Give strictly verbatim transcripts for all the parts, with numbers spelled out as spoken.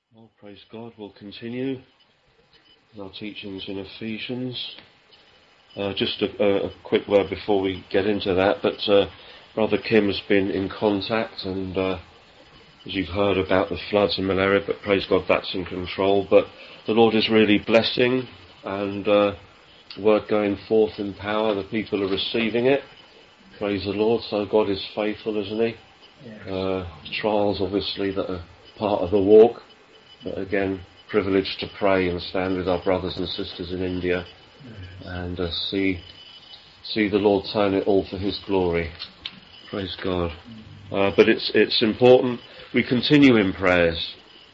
Well, praise God. We'll continue with our teachings in Ephesians. Uh, just a, a, a quick word before we get into that, but uh, Brother Kim has been in contact, and uh, as you've heard about the floods and malaria, but praise God, that's in control. But the Lord is really blessing, and uh, word going forth in power. The people are receiving it. Praise the Lord. So God is faithful, isn't He? Yeah. Uh, trials, obviously, that are part of the walk. But again, privileged to pray and stand with our brothers and sisters in India and uh, see see the Lord turn it all for His glory. Praise God. Uh, but it's it's important we continue in prayers.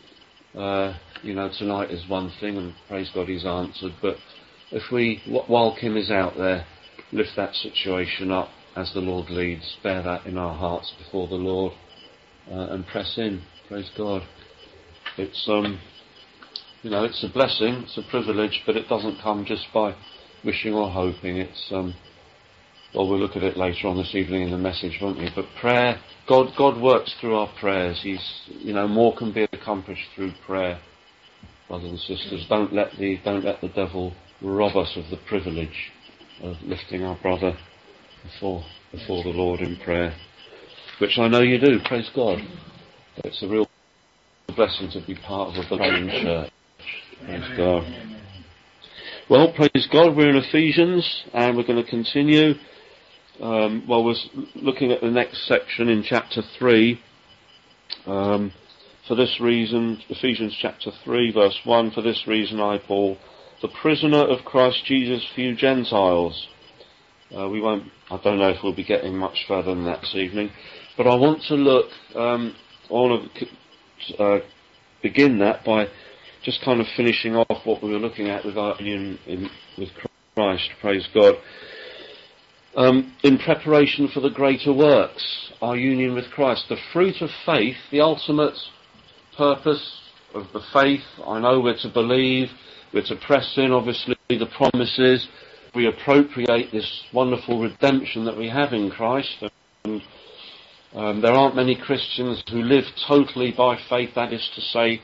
Uh, you know, tonight is one thing, and praise God He's answered. But if we, while Kim is out there, lift that situation up as the Lord leads, bear that in our hearts before the Lord, uh, and press in. Praise God. It's, um, you know, it's a blessing, it's a privilege, but it doesn't come just by wishing or hoping. It's, um, well, we'll look at it later on this evening in the message, won't we? But prayer, God, God works through our prayers. He's, you know, more can be accomplished through prayer, brothers and sisters. Don't let the, don't let the devil rob us of the privilege of lifting our brother before, before the Lord in prayer, which I know you do. Praise God. It's a real blessing to be part of a praying church. Praise God. Well, praise God, we're in Ephesians and we're going to continue. Um, well, we're looking at the next section in chapter three. Um, for this reason, Ephesians chapter three, verse one, for this reason I, Paul, the prisoner of Christ Jesus for you Gentiles. Uh, we won't, I don't know if we'll be getting much further than that this evening, but I want to look, um, on a, Uh, begin that by just kind of finishing off what we were looking at with our union in, with Christ, praise God. Um, in preparation for the greater works, our union with Christ, the fruit of faith, the ultimate purpose of the faith. I know we're to believe, we're to press in, obviously, the promises. We appropriate this wonderful redemption that we have in Christ. And Um, there aren't many Christians who live totally by faith, that is to say,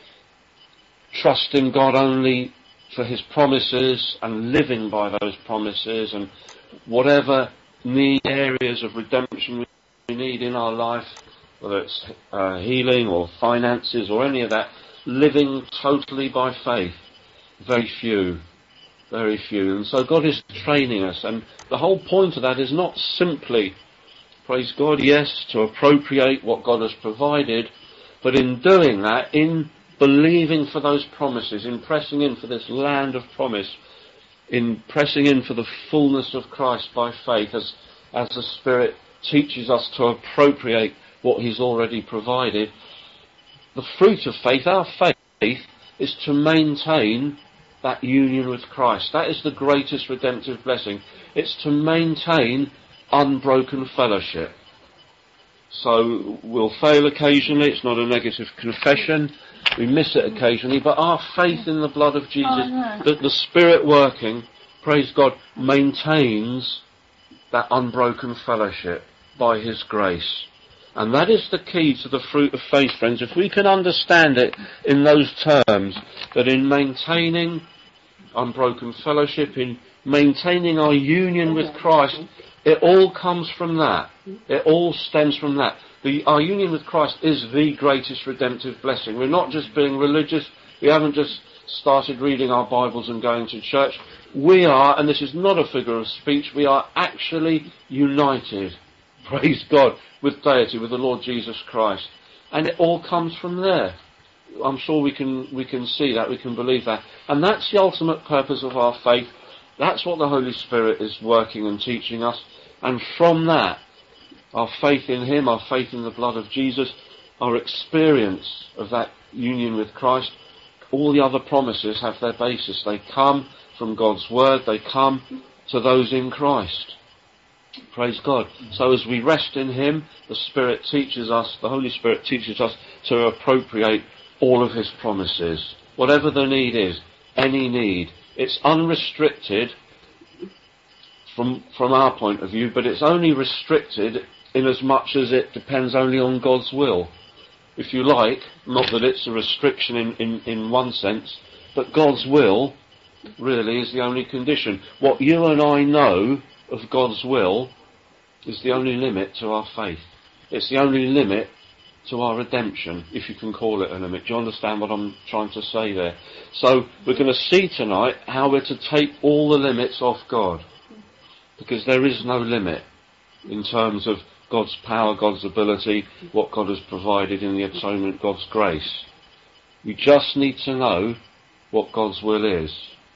trusting God only for His promises and living by those promises, and whatever need areas of redemption we need in our life, whether it's uh, healing or finances or any of that, living totally by faith. Very few. Very few. And so God is training us, and the whole point of that is not simply, praise God, yes, to appropriate what God has provided, but in doing that, in believing for those promises, in pressing in for this land of promise, in pressing in for the fullness of Christ by faith, as, as the Spirit teaches us to appropriate what He's already provided, the fruit of faith, our faith, is to maintain that union with Christ. That is the greatest redemptive blessing. It's to maintain unbroken fellowship. So we'll fail occasionally, it's not a negative confession, we miss it occasionally, but our faith in the blood of Jesus, oh, no. that the Spirit working, praise God, maintains that unbroken fellowship by His grace. And that is the key to the fruit of faith, friends. If we can understand it in those terms, that in maintaining unbroken fellowship, in maintaining our union with Christ, it all comes from that. It all stems from that. The, our union with Christ is the greatest redemptive blessing. We're not just being religious. We haven't just started reading our Bibles and going to church. We are, and this is not a figure of speech, we are actually united, praise God, with deity, with the Lord Jesus Christ. And it all comes from there. I'm sure we can, we can see that, we can believe that. And that's the ultimate purpose of our faith. That's what the Holy Spirit is working and teaching us. And from that, our faith in Him, our faith in the blood of Jesus, our experience of that union with Christ, all the other promises have their basis. They come from God's Word. They come to those in Christ. Praise God. So as we rest in Him, the Spirit teaches us, the Holy Spirit teaches us to appropriate all of His promises. Whatever the need is, any need. It's unrestricted from from our point of view, but it's only restricted in as much as it depends only on God's will. if you like, not that it's a restriction in, in, in one sense, but God's will really is the only condition. What you and I know of God's will is the only limit to our faith. It's the only limit to our redemption, if you can call it a limit. Do you understand what I'm trying to say there? So we're going to see tonight how we're to take all the limits off God, because there is no limit in terms of God's power, God's ability, what God has provided in the atonement, God's grace. We just need to know what God's will is,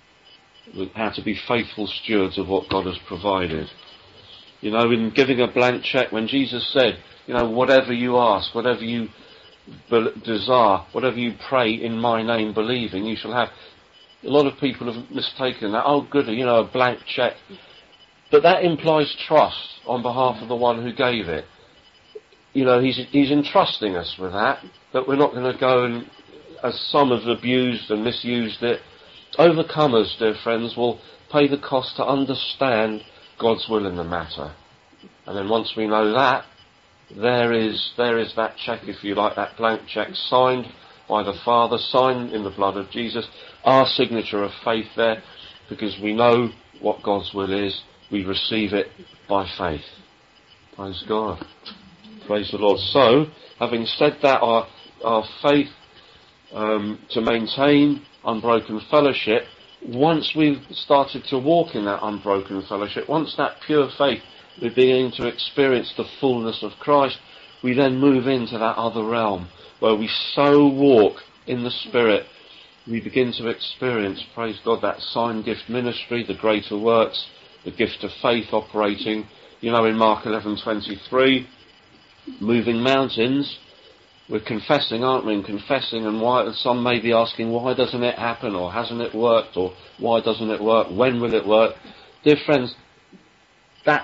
how to be faithful stewards of what God has provided. You know, in giving a blank cheque, when Jesus said, you know, whatever you ask, whatever you desire, whatever you pray in my name believing, you shall have. A lot of people have mistaken that. Oh, good, you know, a blank cheque. But that implies trust on behalf of the one who gave it. You know, he's, he's entrusting us with that, but we're not going to go and, as some have abused and misused it. Overcomers, dear friends, will pay the cost to understand God's will in the matter. And then once we know that, there is there is that cheque, if you like, that blank cheque signed by the Father, signed in the blood of Jesus, our signature of faith there, because we know what God's will is. We receive it by faith. Praise God. Praise the Lord. So, having said that, our, our faith um, to maintain unbroken fellowship, once we've started to walk in that unbroken fellowship, once that pure faith, we're beginning to experience the fullness of Christ, we then move into that other realm where we so walk in the Spirit, we begin to experience, praise God, that sign gift ministry, the greater works, the gift of faith operating. You know, in Mark eleven twenty-three, moving mountains, we're confessing, aren't we? And confessing, and why? Some may be asking, why doesn't it happen, or hasn't it worked, or why doesn't it work? When will it work? Dear friends, that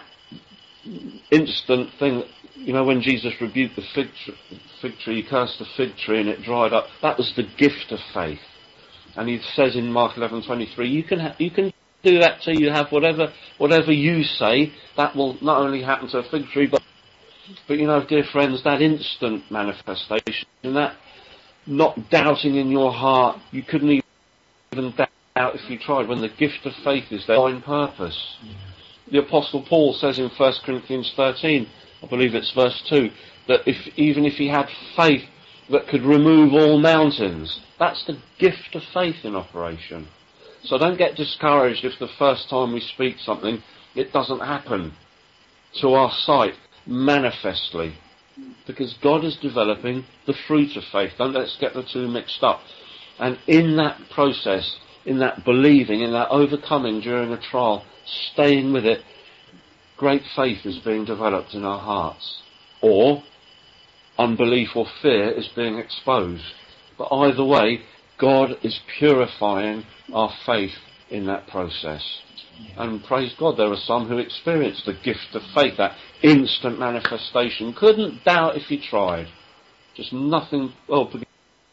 instant thing, you know, when Jesus rebuked the fig tree, fig tree, he cursed the fig tree and it dried up. That was the gift of faith. And he says in Mark eleven twenty-three, you can ha- you can do that till you have whatever whatever you say. That will not only happen to a fig tree, but but you know, dear friends, that instant manifestation, that not doubting in your heart, you couldn't even doubt if you tried, when the gift of faith is there on purpose. Yeah. The Apostle Paul says in First Corinthians thirteen, I believe it's verse two, that if even if he had faith that could remove all mountains, that's the gift of faith in operation. So don't get discouraged if the first time we speak something, it doesn't happen to our sight manifestly, because God is developing the fruit of faith. Don't let's get the two mixed up. And in that process, in that believing, in that overcoming during a trial, staying with it, great faith is being developed in our hearts. Or unbelief or fear is being exposed. But either way, God is purifying our faith in that process. And praise God, there are some who experience the gift of faith, that instant manifestation. Couldn't doubt if he tried. Just nothing, well, because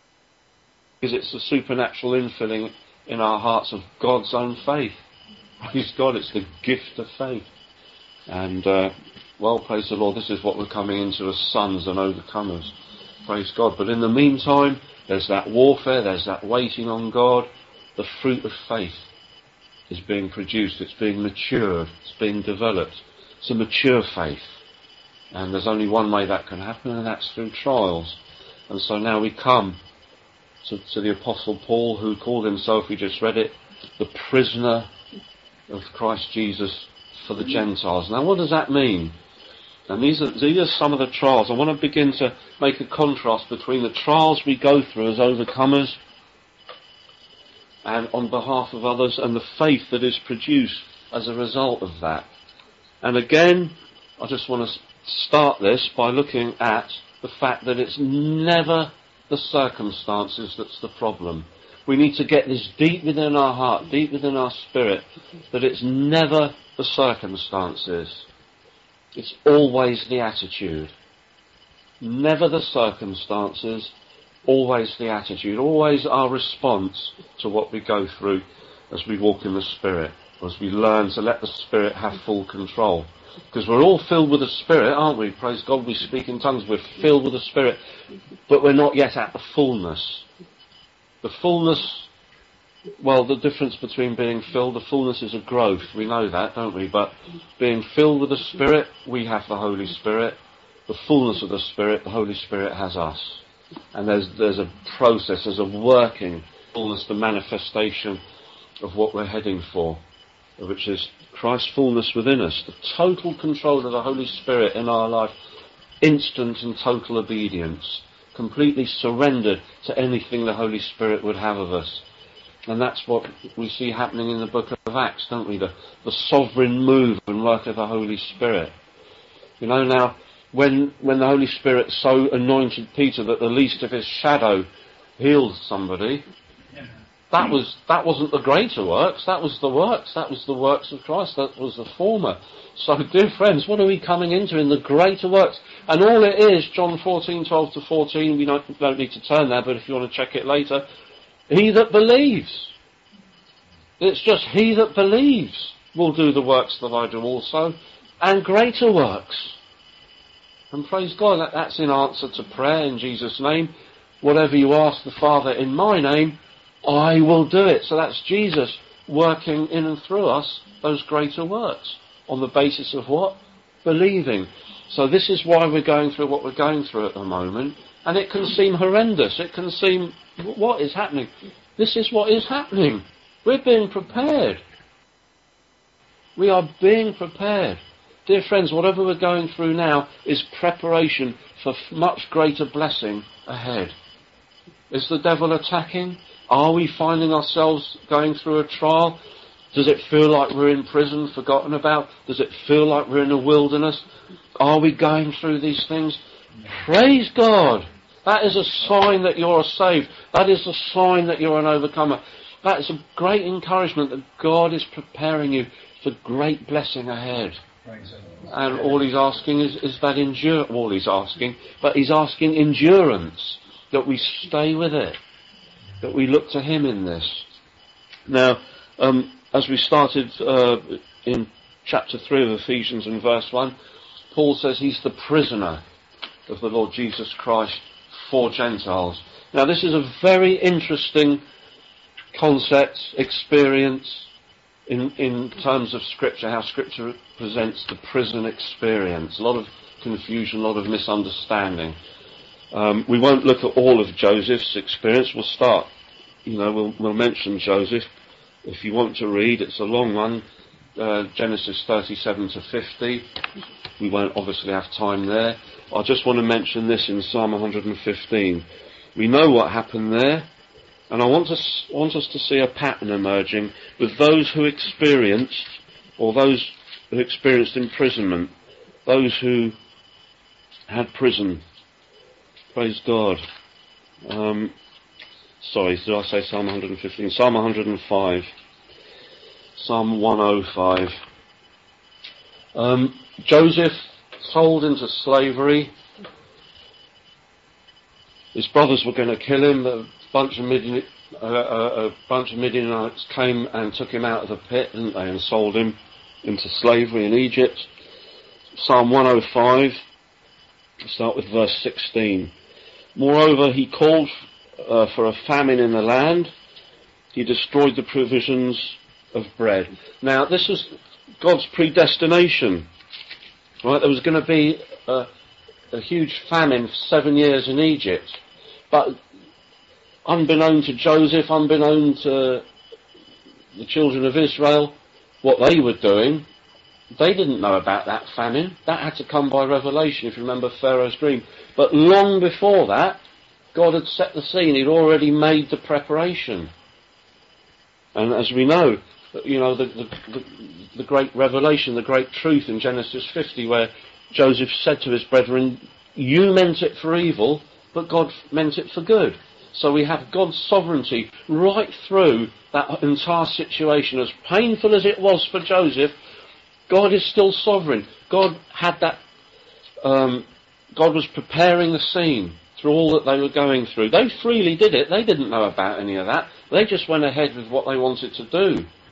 it's the supernatural infilling in our hearts of God's own faith. Praise God, it's the gift of faith. And, uh, well, praise the Lord, this is what we're coming into as sons and overcomers. Praise God. But in the meantime, there's that warfare, there's that waiting on God. The fruit of faith is being produced, it's being matured, it's being developed. It's a mature faith. And there's only one way that can happen, and that's through trials. And so now we come to, to the Apostle Paul, who called himself, we just read it, the prisoner of Christ Jesus for the Gentiles. Now what does that mean? And these are, these are some of the trials. I want to begin to make a contrast between the trials we go through as overcomers and on behalf of others, and the faith that is produced as a result of that. And again, I just want to start this by looking at the fact that it's never the circumstances that's the problem. We need to get this deep within our heart, deep within our spirit, that it's never the circumstances. It's always the attitude. Never the circumstances, always the attitude, always our response to what we go through as we walk in the Spirit. as we learn to let the Spirit have full control. Because we're all filled with the Spirit, aren't we? Praise God, we speak in tongues, we're filled with the Spirit, but we're not yet at the fullness. The fullness, well, the difference between being filled, the fullness is a growth, we know that, don't we? But being filled with the Spirit, we have the Holy Spirit. The fullness of the Spirit, the Holy Spirit has us. And there's there's a process, there's a working fullness, the manifestation of what we're heading for, which is Christ's fullness within us, the total control of the Holy Spirit in our life, instant and total obedience, completely surrendered to anything the Holy Spirit would have of us. And that's what we see happening in the book of Acts, don't we? The, the sovereign move and work of the Holy Spirit. You know, now, when when the Holy Spirit so anointed Peter that the least of his shadow healed somebody, that was that wasn't the greater works, that was the works, that was the works of Christ, that was the former. So, dear friends, what are we coming into in the greater works? And all it is, John fourteen, twelve to fourteen, we don't, don't need to turn there, but if you want to check it later, he that believes. It's just he that believes will do the works that I do also, and greater works. And praise God, that, that's in answer to prayer in Jesus' name. Whatever you ask the Father in my name, I will do it. So that's Jesus working in and through us those greater works. On the basis of what? Believing. So this is why we're going through what we're going through at the moment. And it can seem horrendous. It can seem, what is happening? This is what is happening. We're being prepared. We are being prepared. Dear friends, whatever we're going through now is preparation for much greater blessing ahead. Is the devil attacking? Are we finding ourselves going through a trial? Does it feel like we're in prison, forgotten about? Does it feel like we're in a wilderness? Are we going through these things? Praise God! That is a sign that you're saved. That is a sign that you're an overcomer. That is a great encouragement that God is preparing you for great blessing ahead. And all he's asking is, is that endure, all he's asking, but he's asking endurance, that we stay with it, that we look to him in this. Now, um, as we started uh, in chapter three of Ephesians and verse one, Paul says he's the prisoner of the Lord Jesus Christ for Gentiles. Now, this is a very interesting concept, experience, in, in terms of Scripture, how Scripture presents the prison experience. A lot of confusion, a lot of misunderstanding. Um, we won't look at all of Joseph's experience. We'll start, you know, we'll, we'll mention Joseph. If you want to read, it's a long one, uh, Genesis thirty-seven to fifty. We won't obviously have time there. I just want to mention this in Psalm one hundred fifteen. We know what happened there. And I want us, want us to see a pattern emerging with those who experienced, or those who experienced imprisonment, those who had prison. Praise God. Um, sorry, did I say Psalm one hundred fifteen? Psalm one hundred five. Psalm one oh five. Um, Joseph sold into slavery. His brothers were going to kill him. A bunch of Midian, uh, a, a bunch of Midianites came and took him out of the pit, didn't they, and sold him into slavery in Egypt. Psalm one oh five. Start with verse sixteen. Moreover, he called uh, for a famine in the land. He destroyed the provisions of bread. Now, this is God's predestination. Right? There was going to be a, a huge famine for seven years in Egypt. But unbeknown to Joseph, unbeknown to the children of Israel, what they were doing, they didn't know about that famine. That had to come by revelation, if you remember Pharaoh's dream. But long before that, God had set the scene. He'd already made the preparation. And as we know, you know, the, the, the, the great revelation, the great truth in Genesis fifty, where Joseph said to his brethren, you meant it for evil, but God meant it for good. So we have God's sovereignty right through that entire situation. As painful as it was for Joseph, God is still sovereign. God had that, um, God was preparing the scene through all that they were going through. They freely did it. They didn't know about any of that. They just went ahead with what they wanted to do.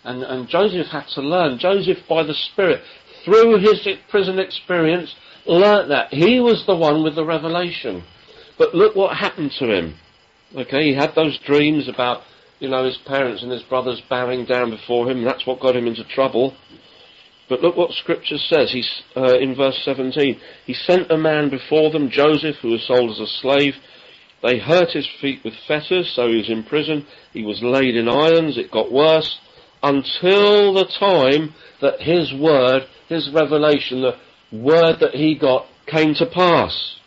And, and Joseph had to learn. Joseph, by the Spirit, through his prison experience, learnt that. He was the one with the revelation. But look what happened to him. Okay, he had those dreams about, you know, his parents and his brothers bowing down before him. That's what got him into trouble. But look what Scripture says. He's, uh, in verse seventeen, he sent a man before them, Joseph, who was sold as a slave. They hurt his feet with fetters, so he was in prison. He was laid in irons. It got worse until the time that his word, his revelation, the word that he got came to pass.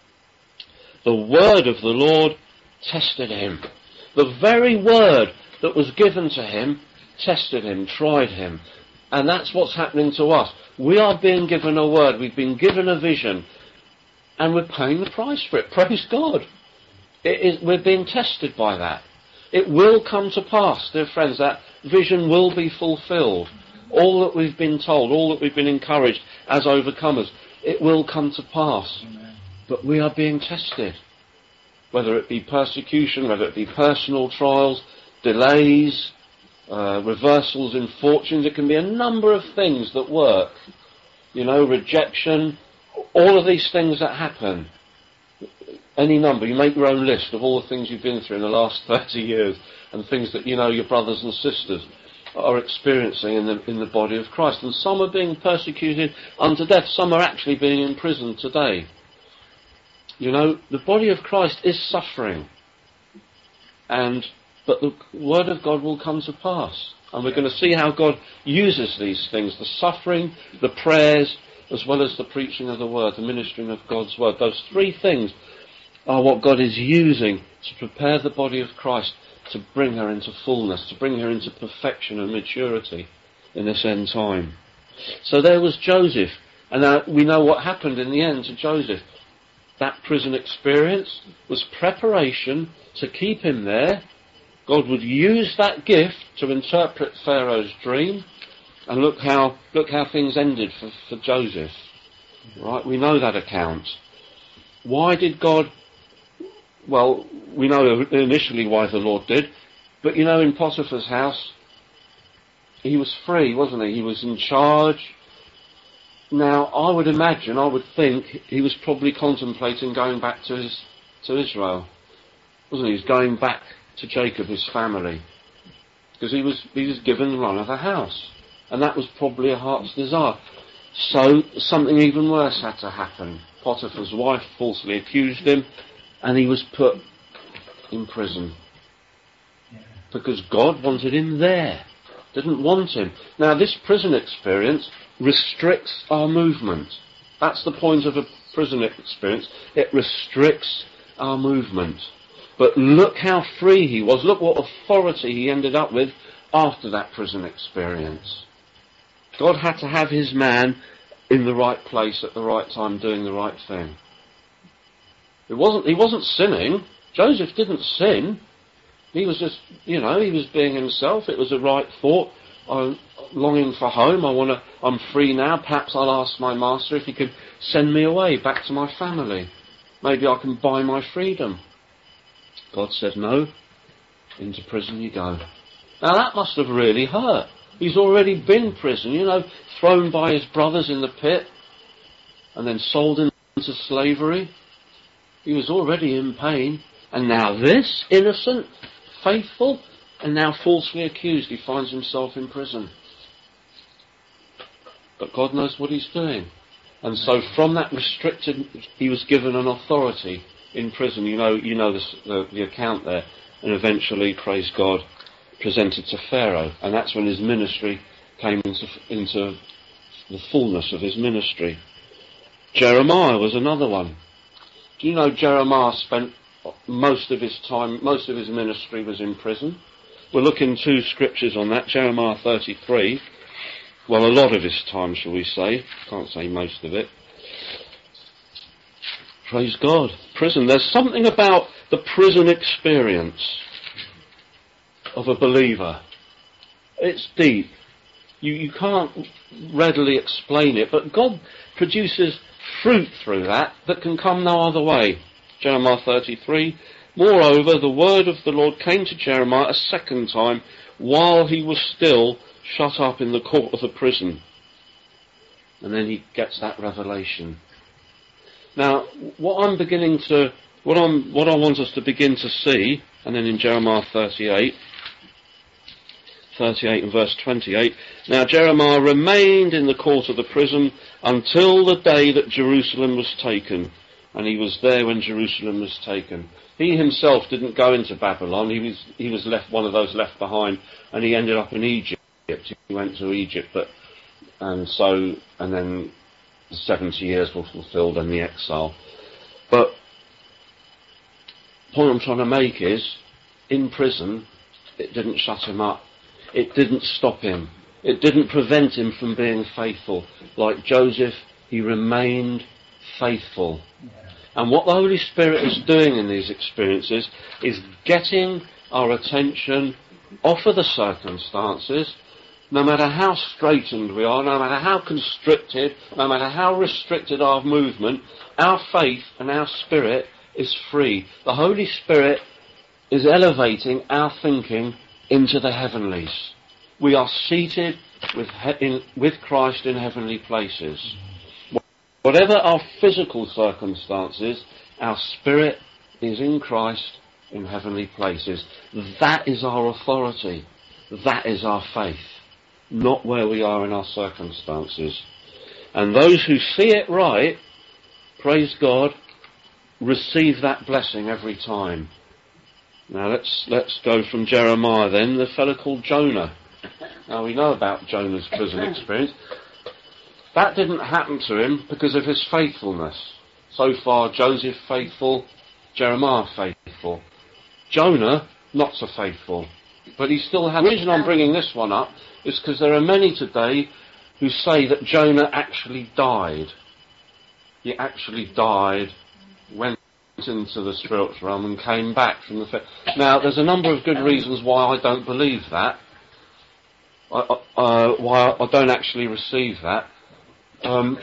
The word of the Lord tested him. The very word that was given to him tested him, tried him. And that's what's happening to us. We are being given a word, we've been given a vision, and we're paying the price for it. Praise God. It is, we're being tested by that. It will come to pass, dear friends, that vision will be fulfilled. All that we've been told, all that we've been encouraged as overcomers, it will come to pass. Amen. But we are being tested. Whether it be persecution, whether it be personal trials, delays, uh, reversals in fortunes, it can be a number of things that work. You know, rejection, all of these things that happen. Any number, you make your own list of all the things you've been through in the last thirty years and things that, you know, your brothers and sisters are experiencing in the, in the body of Christ. And some are being persecuted unto death. Some are actually being imprisoned today. You know, the body of Christ is suffering. And, but the word of God will come to pass. And we're going to see how God uses these things. The suffering, the prayers, as well as the preaching of the word, the ministering of God's word. Those three things are what God is using to prepare the body of Christ to bring her into fullness, to bring her into perfection and maturity in this end time. So there was Joseph, and now we know what happened in the end to Joseph. That prison experience was preparation to keep him there. God would use that gift to interpret Pharaoh's dream, and look how look how things ended for, for Joseph. Right, we know that account. Why did God? Well, we know initially why the Lord did, but you know, in Potiphar's house, he was free, wasn't he? He was in charge. Now, I would imagine, I would think, he was probably contemplating going back to his to Israel, wasn't he? He was going back to Jacob, his family, because he was he was given the run of the house, and that was probably a heart's desire. So something even worse had to happen. Potiphar's wife falsely accused him, and he was put in prison. Because God wanted him there. Didn't want him. Now this prison experience restricts our movement. That's the point of a prison experience. It restricts our movement. But look how free he was. Look what authority he ended up with after that prison experience. God had to have his man in the right place at the right time, doing the right thing. It wasn't, he wasn't sinning. Joseph didn't sin. He was just, you know, he was being himself. It was a right thought. I'm longing for home. I want to, I'm free now. Perhaps I'll ask my master if he could send me away back to my family. Maybe I can buy my freedom. God said, no. Into prison you go. Now that must have really hurt. He's already been in prison, you know, thrown by his brothers in the pit and then sold into slavery. He was already in pain. And now this, innocent, faithful, and now falsely accused, he finds himself in prison. But God knows what he's doing. And so from that restricted, he was given an authority in prison. You know, you know this, the, the account there. And eventually, praise God, presented to Pharaoh. And that's when his ministry came into, into the fullness of his ministry. Jeremiah was another one. Do you know Jeremiah spent most of his time, most of his ministry was in prison? We'll look in two scriptures on that. Jeremiah thirty-three. Well, a lot of his time, shall we say. Can't say most of it. Praise God. Prison. There's something about the prison experience of a believer. It's deep. You, you can't readily explain it, but God produces fruit through that that can come no other way. Jeremiah thirty-three. Moreover, the word of the Lord came to Jeremiah a second time while he was still shut up in the court of the prison. And then he gets that revelation. Now, what I'm beginning to, what I'm, what I want us to begin to see, and then in Jeremiah thirty-eight, thirty-eight and verse twenty-eight, now Jeremiah remained in the court of the prison until the day that Jerusalem was taken. And he was there when Jerusalem was taken. He himself didn't go into Babylon. He was, he was left, one of those left behind, and he ended up in Egypt. He went to Egypt, but, and so, and then the seventy years were fulfilled in the exile. But the point I'm trying to make is, in prison, it didn't shut him up. It didn't stop him. It didn't prevent him from being faithful. Like Joseph, he remained faithful. And what the Holy Spirit is doing in these experiences is getting our attention off of the circumstances. No matter how straitened we are, no matter how constricted, no matter how restricted our movement, our faith and our spirit is free. The Holy Spirit is elevating our thinking into the heavenlies. We are seated with, he- in, with Christ in heavenly places. Whatever our physical circumstances, our spirit is in Christ in heavenly places. That is our authority. That is our faith. Not where we are in our circumstances. And those who see it right, praise God, receive that blessing every time. Now let's let's go from Jeremiah then, the fellow called Jonah. Now we know about Jonah's prison experience. That didn't happen to him because of his faithfulness. So far, Joseph faithful, Jeremiah faithful. Jonah, not so faithful. But he still had... The reason I'm bringing this one up is because there are many today who say that Jonah actually died. He actually died, went into the spiritual realm and came back from the... Now, there's a number of good reasons why I don't believe that. I, uh, why I don't actually receive that. Um,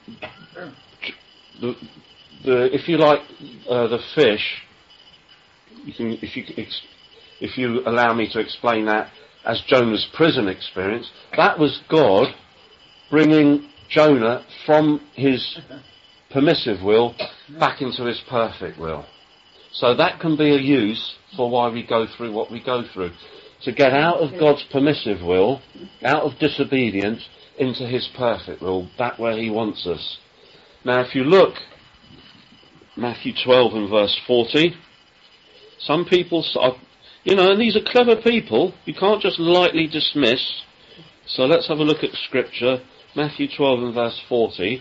the, the, if you like uh, the fish, you can, if you if you allow me to explain that as Jonah's prison experience, that was God bringing Jonah from his permissive will back into his perfect will. So that can be a use for why we go through what we go through. To get out of God's permissive will, out of disobedience, into his perfect will, back where he wants us. Now if you look, Matthew twelve and verse forty, some people, you know, and these are clever people, you can't just lightly dismiss. So let's have a look at scripture, Matthew twelve and verse forty.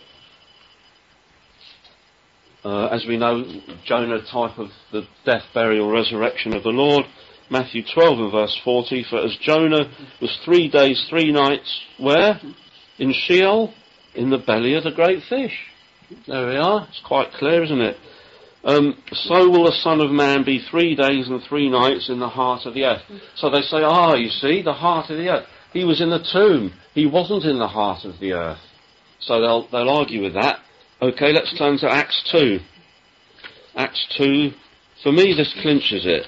Uh, as we know, Jonah, type of the death, burial, resurrection of the Lord. Matthew twelve and verse forty, for as Jonah was three days, three nights, where? In Sheol, in the belly of the great fish. There we are, it's quite clear, isn't it? Um, so will the Son of Man be three days and three nights in the heart of the earth. So they say, ah, you see, the heart of the earth. He was in the tomb, he wasn't in the heart of the earth. So they'll, they'll argue with that. Okay, let's turn to Acts two. Acts two, for me this clinches it.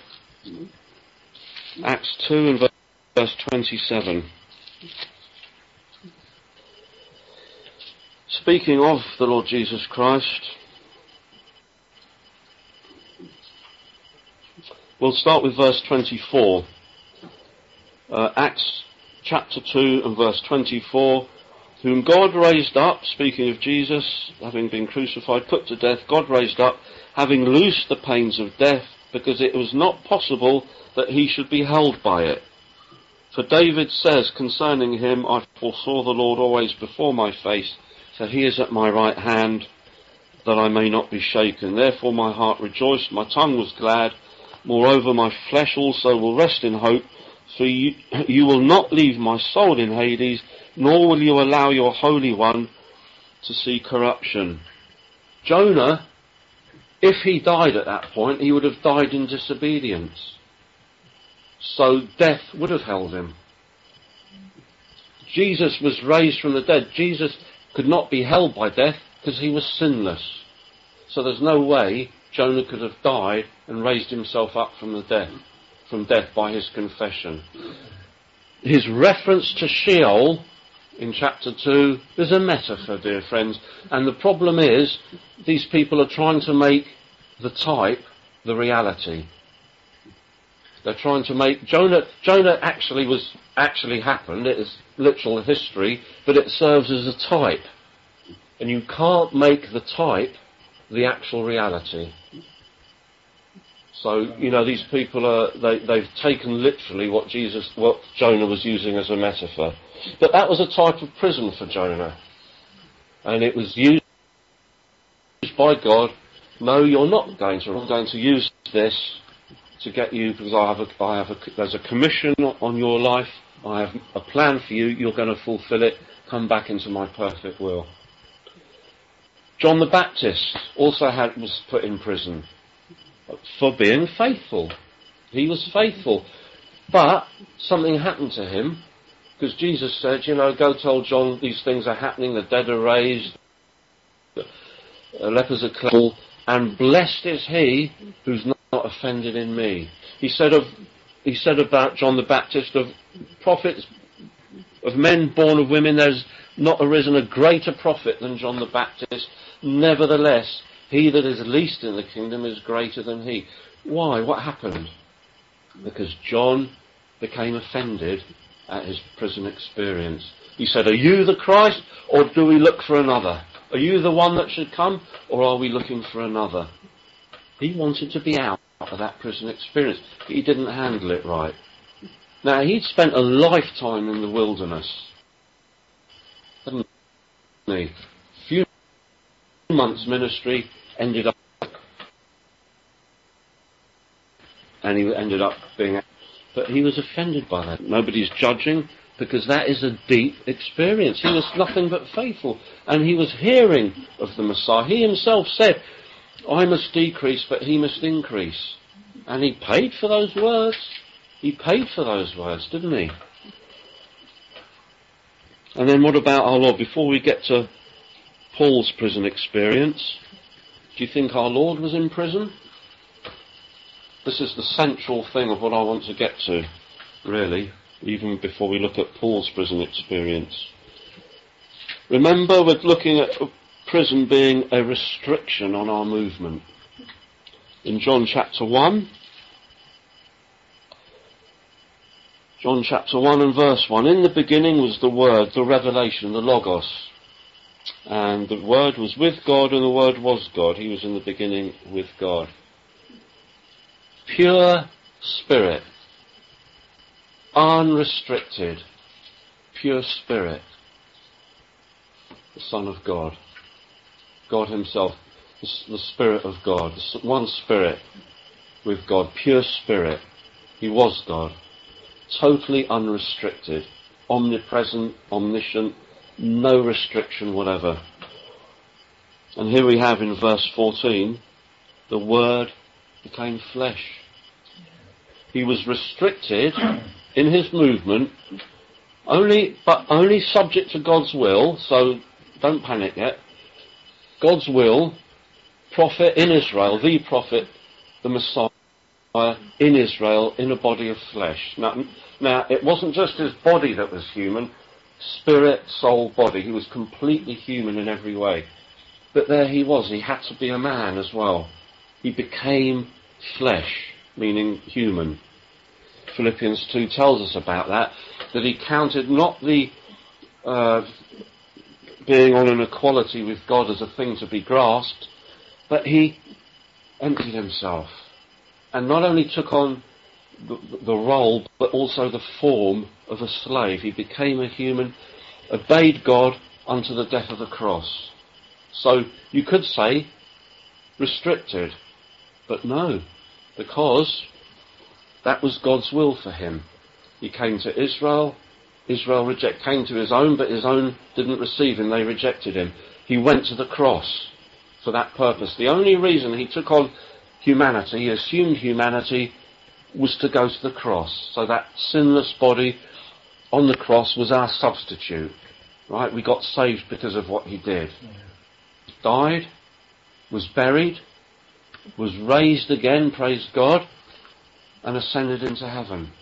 Acts two and verse twenty-seven. Speaking of the Lord Jesus Christ, we'll start with verse twenty-four. Uh, Acts chapter two and verse twenty-four. Whom God raised up, speaking of Jesus, having been crucified, put to death, God raised up, having loosed the pains of death, because it was not possible that he should be held by it. For David says concerning him, I foresaw the Lord always before my face, for he is at my right hand, that I may not be shaken. Therefore my heart rejoiced, my tongue was glad. Moreover my flesh also will rest in hope, for you, you will not leave my soul in Hades, nor will you allow your Holy One to see corruption. Jonah, if he died at that point, he would have died in disobedience. So death would have held him. Jesus was raised from the dead. Jesus could not be held by death because he was sinless. So there's no way Jonah could have died and raised himself up from the death, from death by his confession. his reference to Sheol in chapter two is a metaphor, dear friends. And the problem is, these people are trying to make the type the reality. They're trying to make Jonah. Jonah actually was actually happened. It is literal history, but it serves as a type, and you can't make the type the actual reality. So you know these people are they, they've taken literally what Jesus, what Jonah was using as a metaphor, but that was a type of prison for Jonah, and it was used by God. No, you're not going to. I'm going to use this to get you, because I have a, I have a, there's a commission on your life. I have a plan for you. You're going to fulfill it. Come back into my perfect will. John the Baptist also had was put in prison for being faithful. He was faithful, but something happened to him, because Jesus said, you know, go tell John these things are happening. The dead are raised, the lepers are cleansed, and blessed is he who's not not offended in me. He said of he said about John the Baptist, of prophets, of men born of women, there's not arisen a greater prophet than John the Baptist. Nevertheless, he that is least in the kingdom is greater than he. Why? What happened? Because John became offended at his prison experience. He said, are you the Christ, or do we look for another? Are you the one that should come, or are we looking for another? He wanted to be out of that prison experience. He didn't handle it right. Now, he'd spent a lifetime in the wilderness, hadn't he? A few months ministry, ended up, and he ended up being, but he was offended by that. Nobody's judging, because that is a deep experience. He was nothing but faithful, and he was hearing of the Messiah. He himself said, I must decrease, but he must increase. And he paid for those words. He paid for those words, didn't he? And then what about our Lord? Before we get to Paul's prison experience, do you think our Lord was in prison? This is the central thing of what I want to get to, really, even before we look at Paul's prison experience. Remember, we're looking at prison being a restriction on our movement. In John chapter one, John chapter one and verse one, in the beginning was the Word, the revelation, the Logos. And the Word was with God, and the Word was God. He was in the beginning with God. Pure Spirit, unrestricted, pure Spirit, the Son of God. God himself, the Spirit of God, one Spirit with God, pure Spirit. He was God, totally unrestricted, omnipresent, omniscient, no restriction whatever. And here we have in verse fourteen, the Word became flesh. He was restricted in his movement, only but only subject to God's will, so don't panic yet. God's will, prophet in Israel, the prophet, the Messiah in Israel, in a body of flesh. Now, now, it wasn't just his body that was human, spirit, soul, body. He was completely human in every way. But there he was. He had to be a man as well. He became flesh, meaning human. Philippians two tells us about that, that he counted not the uh, being on an equality with God as a thing to be grasped, but he emptied himself, and not only took on the, the role, but also the form of a slave. He became a human, obeyed God unto the death of the cross. So you could say restricted, but no, because that was God's will for him. He came to Israel. Israel reject, came to his own, but his own didn't receive him. They rejected him. He went to the cross for that purpose. The only reason he took on humanity, he assumed humanity, was to go to the cross. So that sinless body on the cross was our substitute. Right? We got saved because of what he did. Died, was buried, was raised again, praise God, and ascended into heaven.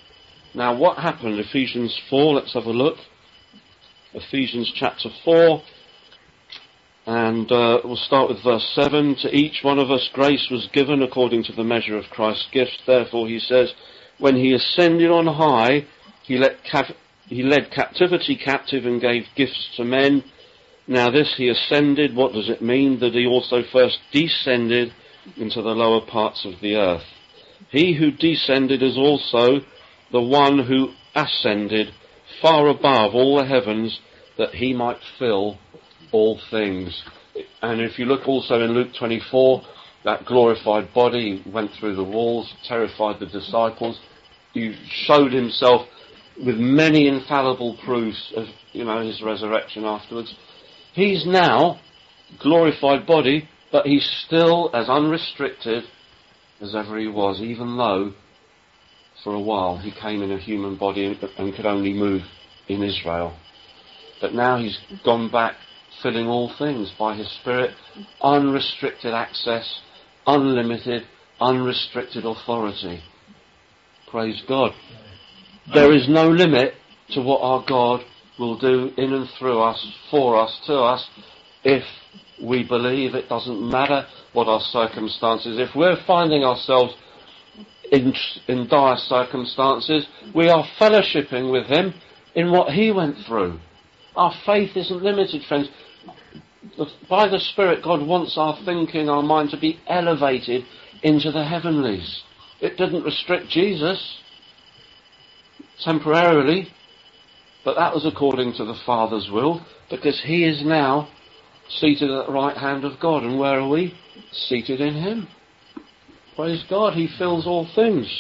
Now what happened? Ephesians four, let's have a look. Ephesians chapter four, and uh, we'll start with verse seven. To each one of us grace was given according to the measure of Christ's gifts. Therefore, he says, when he ascended on high, he let cap- he led captivity captive and gave gifts to men. Now this he ascended, what does it mean? That he also first descended into the lower parts of the earth. He who descended is also the one who ascended far above all the heavens, that he might fill all things. And if you look also in Luke twenty-four, that glorified body went through the walls, terrified the disciples. He showed himself with many infallible proofs of, you know, his resurrection afterwards. He's now glorified body, but he's still as unrestricted as ever he was, even though for a while he came in a human body and, and could only move in Israel. But now he's gone back, filling all things by his Spirit, unrestricted access, unlimited, unrestricted authority. Praise God. There is no limit to what our God will do in and through us, for us, to us, if we believe. It doesn't matter what our circumstances. If we're finding ourselves in, in dire circumstances, we are fellowshipping with him in what he went through. Our faith isn't limited, friends. By the Spirit, God wants our thinking, our mind to be elevated into the heavenlies. It didn't restrict Jesus temporarily, but that was according to the Father's will, because he is now seated at the right hand of God. And where are we? Seated in him. Praise God, he fills all things.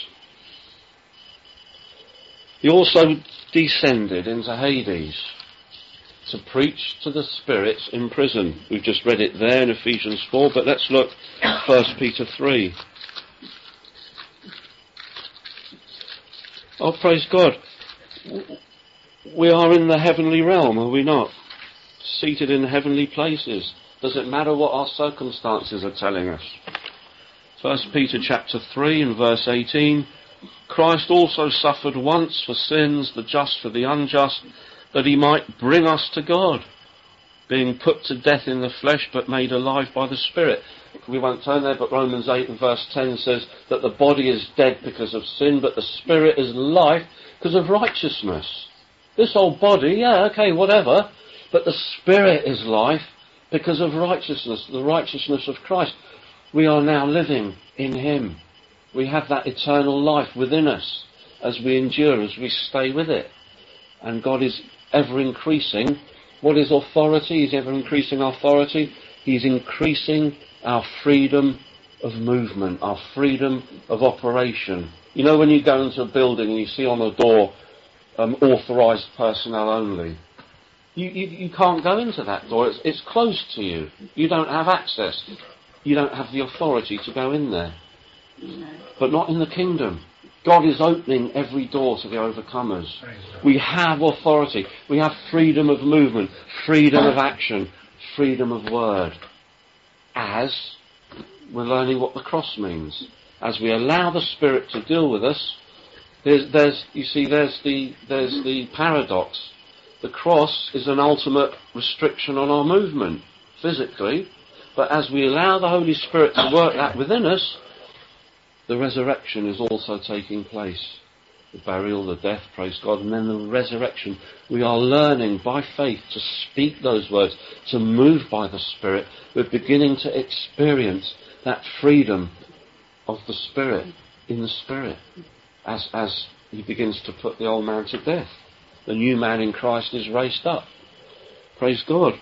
He also descended into Hades to preach to the spirits in prison. We've just read it there in Ephesians four, but let's look at First Peter three. Oh, praise God. We are in the heavenly realm, are we not? Seated in heavenly places. Does it matter what our circumstances are telling us? First Peter chapter three and verse eighteen. Christ also suffered once for sins, the just for the unjust, that he might bring us to God, being put to death in the flesh, but made alive by the Spirit. We won't turn there, but Romans eight and verse ten says that the body is dead because of sin, but the Spirit is life because of righteousness. This old body, yeah, okay, whatever, but the Spirit is life because of righteousness, the righteousness of Christ. We are now living in him. We have that eternal life within us as we endure, as we stay with it. And God is ever increasing. What is authority? He's ever increasing authority. He's increasing our freedom of movement, our freedom of operation. You know, when you go into a building and you see on the door, um, authorised personnel only, you, you, you can't go into that door. It's, it's closed to you. You don't have access. You don't have the authority to go in there. But not in the kingdom. God is opening every door to the overcomers. We have authority. We have freedom of movement, freedom of action, freedom of word. As we're learning what the cross means. As we allow the Spirit to deal with us, there's, there's, you see, there's the, there's the paradox. The cross is an ultimate restriction on our movement, physically. But as we allow the Holy Spirit to work that within us, the resurrection is also taking place. The burial, the death, praise God, and then the resurrection. We are learning by faith to speak those words, to move by the Spirit. We're beginning to experience that freedom of the Spirit in the Spirit as, as he begins to put the old man to death. The new man in Christ is raised up. Praise God.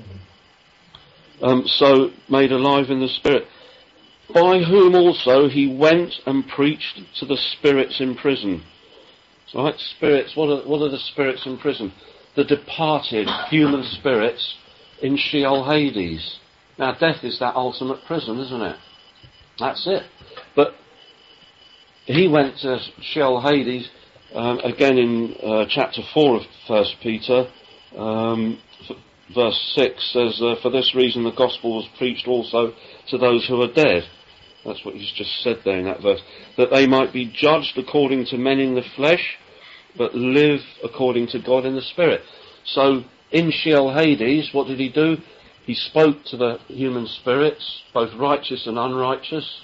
Um, so, made alive in the Spirit. By whom also he went and preached to the spirits in prison. Right, spirits, what are, what are the spirits in prison? The departed human spirits in Sheol Hades. Now death is that ultimate prison, isn't it? That's it. But he went to Sheol Hades, um, again in uh, chapter four of First Peter, um, verse six says, uh, for this reason the gospel was preached also to those who are dead. That's what he's just said there in that verse. That they might be judged according to men in the flesh, but live according to God in the Spirit. So in Sheol Hades, what did he do? He spoke to the human spirits, both righteous and unrighteous,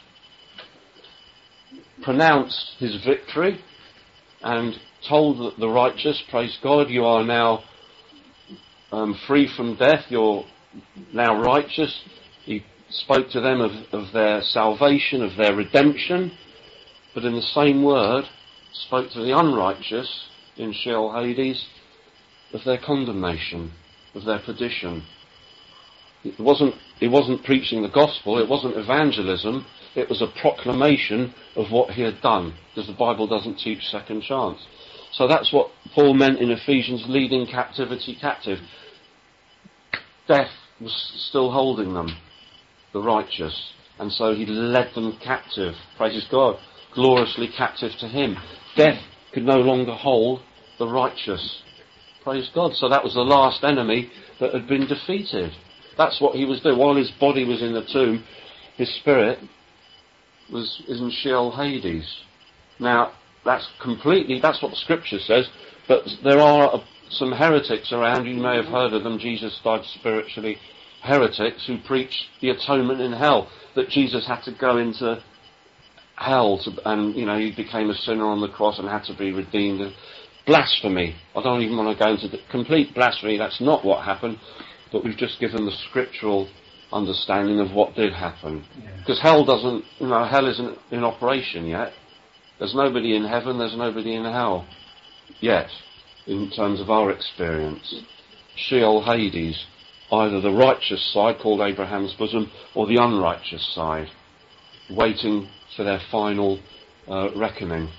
pronounced his victory, and told the righteous, praise God, you are now um, free from death, you're now righteous. He spoke to them of, of their salvation, of their redemption, but in the same word spoke to the unrighteous in Sheol Hades of their condemnation, of their perdition. It wasn't, it wasn't preaching the gospel, it wasn't evangelism, it was a proclamation of what he had done, because the Bible doesn't teach second chance. So that's what Paul meant in Ephesians, leading captivity captive. Death was still holding them, the righteous, and so he led them captive, praise God, gloriously captive to him. Death could no longer hold the righteous, praise God. So that was the last enemy that had been defeated. That's what he was doing. While his body was in the tomb, his spirit was in Sheol Hades. Now, that's completely, that's what the scripture says, but there are uh, some heretics around, you may have heard of them, Jesus died spiritually, heretics who preach the atonement in hell, that Jesus had to go into hell to, and, you know, he became a sinner on the cross and had to be redeemed. Blasphemy. I don't even want to go into the complete blasphemy, that's not what happened. But we've just given the scriptural understanding of what did happen. Because yeah. hell doesn't, you know, hell isn't in operation yet. There's nobody in heaven, there's nobody in hell yet, in terms of our experience. Sheol Hades, either the righteous side, called Abraham's bosom, or the unrighteous side, waiting for their final uh, reckoning.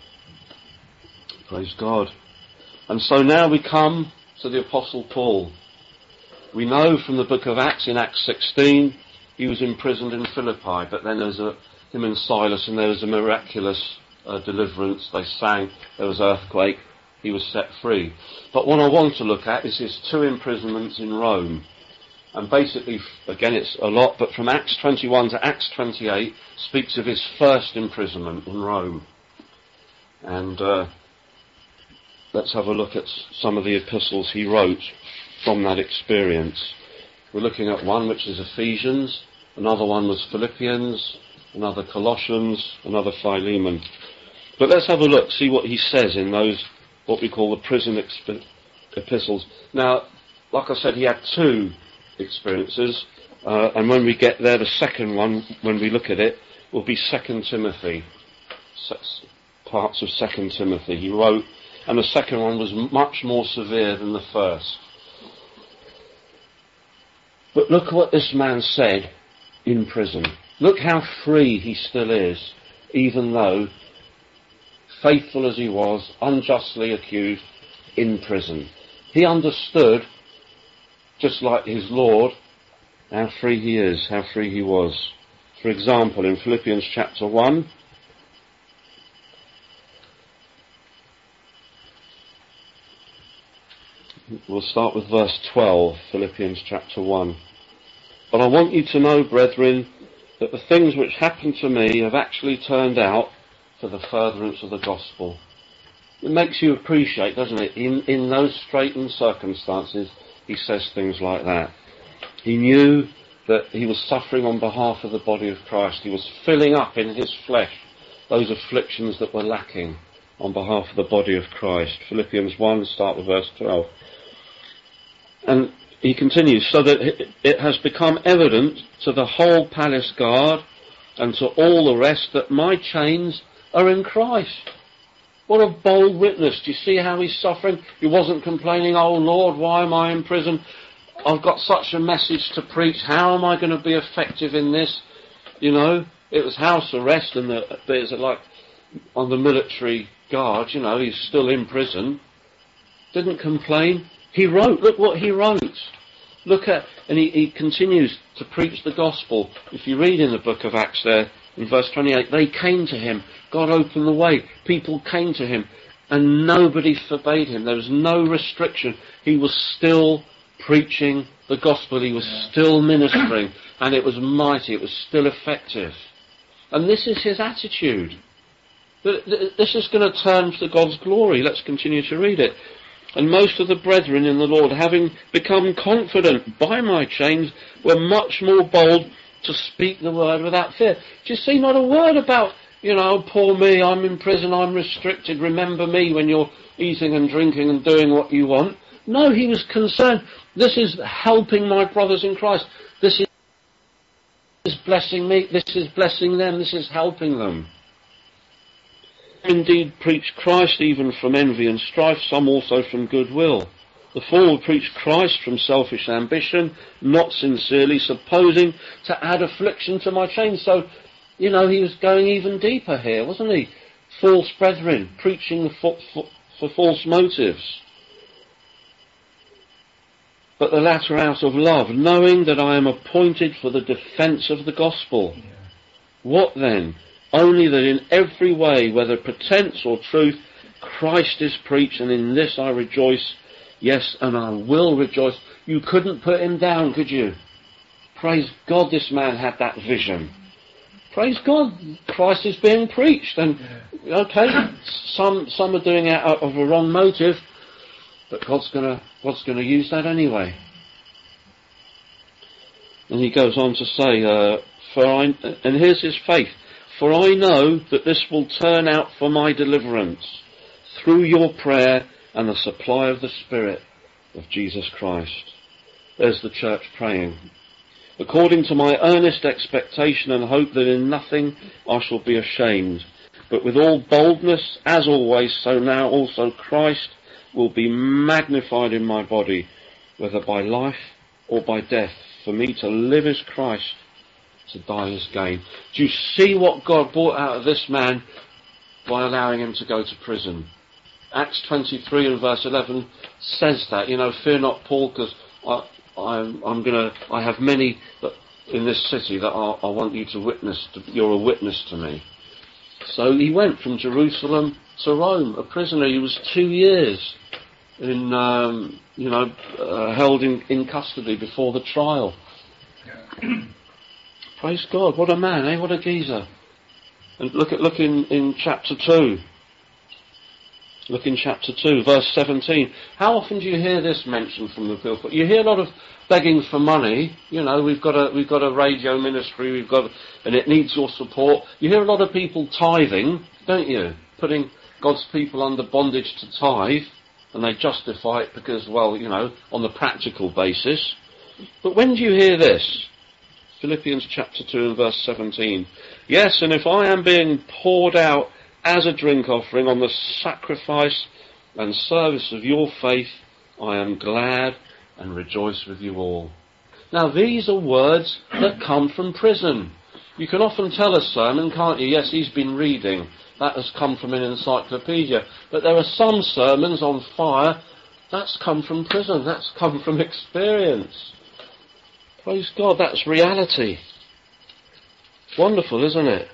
Praise God. And so now we come to the Apostle Paul. We know from the book of Acts, in Acts sixteen, he was imprisoned in Philippi, but then there's a, him and Silas, and there was a miraculous uh, deliverance. They sang, there was an earthquake, he was set free. But what I want to look at is his two imprisonments in Rome. And basically, again, it's a lot, but from Acts twenty-one to Acts twenty-eight speaks of his first imprisonment in Rome. And uh, let's have a look at some of the epistles he wrote from that experience. We're looking at one which is Ephesians, another one was Philippians, another Colossians, another Philemon. But let's have a look, see what he says in those, what we call the prison exp- epistles. Now, like I said, he had two experiences, uh, and when we get there, the second one, when we look at it, will be Second Timothy, parts of Second Timothy he wrote, and the second one was much more severe than the first. But look at what this man said in prison. Look how free he still is, even though, faithful as he was, unjustly accused, in prison. He understood, just like his Lord, how free he is, how free he was. For example, in Philippians chapter one, we'll start with verse twelve, Philippians chapter one. But I want you to know, brethren, that the things which happened to me have actually turned out for the furtherance of the gospel. It makes you appreciate, doesn't it? In, in those straitened circumstances, he says things like that. He knew that he was suffering on behalf of the body of Christ. He was filling up in his flesh those afflictions that were lacking on behalf of the body of Christ. Philippians one, start with verse twelve. And he continues, so that it has become evident to the whole palace guard and to all the rest that my chains are in Christ. What a bold witness. Do you see how he's suffering? He wasn't complaining, oh Lord, why am I in prison? I've got such a message to preach. How am I going to be effective in this? You know, it was house arrest, and the, there's like on the military guard, you know, he's still in prison. Didn't complain. He wrote, look what he wrote. Look at, and he, he continues to preach the gospel. If you read in the book of Acts there, in verse twenty-eight, they came to him. God opened the way. People came to him, and nobody forbade him. There was no restriction. He was still preaching the gospel. He was still ministering, and it was mighty. It was still effective. And this is his attitude. But this is going to turn to God's glory. Let's continue to read it. And most of the brethren in the Lord, having become confident by my chains, were much more bold to speak the word without fear. Do you see, not a word about, you know, poor me, I'm in prison, I'm restricted, remember me when you're eating and drinking and doing what you want. No, he was concerned. This is helping my brothers in Christ. This is blessing me. This is blessing them. This is helping them. Indeed, preach Christ even from envy and strife, some also from goodwill. The former preached Christ from selfish ambition, not sincerely, supposing to add affliction to my chains. So, you know, he was going even deeper here, wasn't he? False brethren, preaching for, for, for false motives. But the latter out of love, knowing that I am appointed for the defence of the gospel. Yeah. What then? Only that in every way, whether pretence or truth, Christ is preached, and in this I rejoice. Yes, and I will rejoice. You couldn't put him down, could you? Praise God, this man had that vision. Praise God, Christ is being preached. And, okay, some some are doing it out of a wrong motive, but God's gonna God's gonna use that anyway. And he goes on to say, uh, for I, and here's his faith. For I know that this will turn out for my deliverance through your prayer and the supply of the Spirit of Jesus Christ. There's the church praying. According to my earnest expectation and hope that in nothing I shall be ashamed, but with all boldness, as always, so now also Christ will be magnified in my body, whether by life or by death. For me to live is Christ, to die is gain. Do you see what God brought out of this man by allowing him to go to prison? Acts twenty-three and verse eleven says that. You know, fear not, Paul, because I, I'm, I'm gonna. I have many that, in this city that I, I want you to witness. To, you're a witness to me. So he went from Jerusalem to Rome, a prisoner. He was two years in, um, you know, uh, held in, in custody before the trial. Praise God! What a man, eh? What a geezer! And look at look in, in chapter two. Look in chapter two, verse seventeen. How often do you hear this mentioned from the pulpit? You hear a lot of begging for money. You know, we've got a we've got a radio ministry, we've got, and it needs your support. You hear a lot of people tithing, don't you? Putting God's people under bondage to tithe, and they justify it because, well, you know, on the practical basis. But when do you hear this? Philippians chapter two and verse seventeen. Yes, and if I am being poured out as a drink offering on the sacrifice and service of your faith, I am glad and rejoice with you all. Now these are words that come from prison. You can often tell a sermon, can't you? Yes, he's been reading. That has come from an encyclopedia. But there are some sermons on fire, that's come from prison, that's come from experience. Praise God, that's reality. Wonderful, isn't it?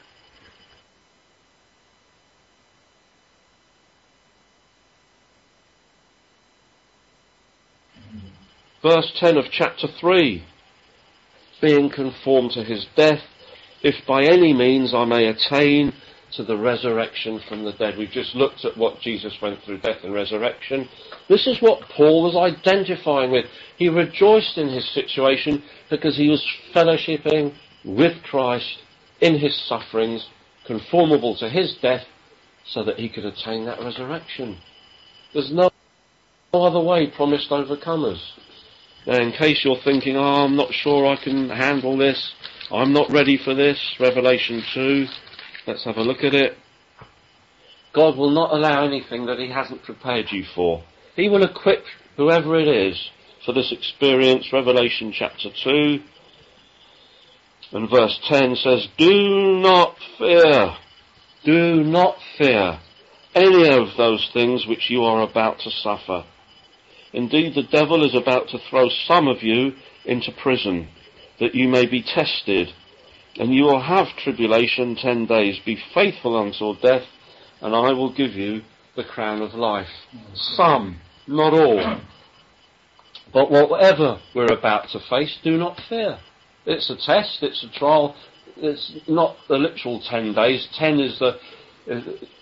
Verse ten of chapter three. Being conformed to his death, if by any means I may attain to the resurrection from the dead. We've just looked at what Jesus went through, death and resurrection. This is what Paul was identifying with. He rejoiced in his situation because he was fellowshipping with Christ in his sufferings, conformable to his death, so that he could attain that resurrection. There's no other way promised overcomers. Now, in case you're thinking, oh, I'm not sure I can handle this, I'm not ready for this, Revelation two, let's have a look at it. God will not allow anything that he hasn't prepared you for. He will equip whoever it is for this experience. Revelation chapter two and verse ten says, do not fear, do not fear any of those things which you are about to suffer. Indeed, the devil is about to throw some of you into prison, that you may be tested, and you will have tribulation ten days. Be faithful until death, and I will give you the crown of life. Some, not all. But whatever we're about to face, do not fear. It's a test, it's a trial. It's not the literal ten days. Ten is the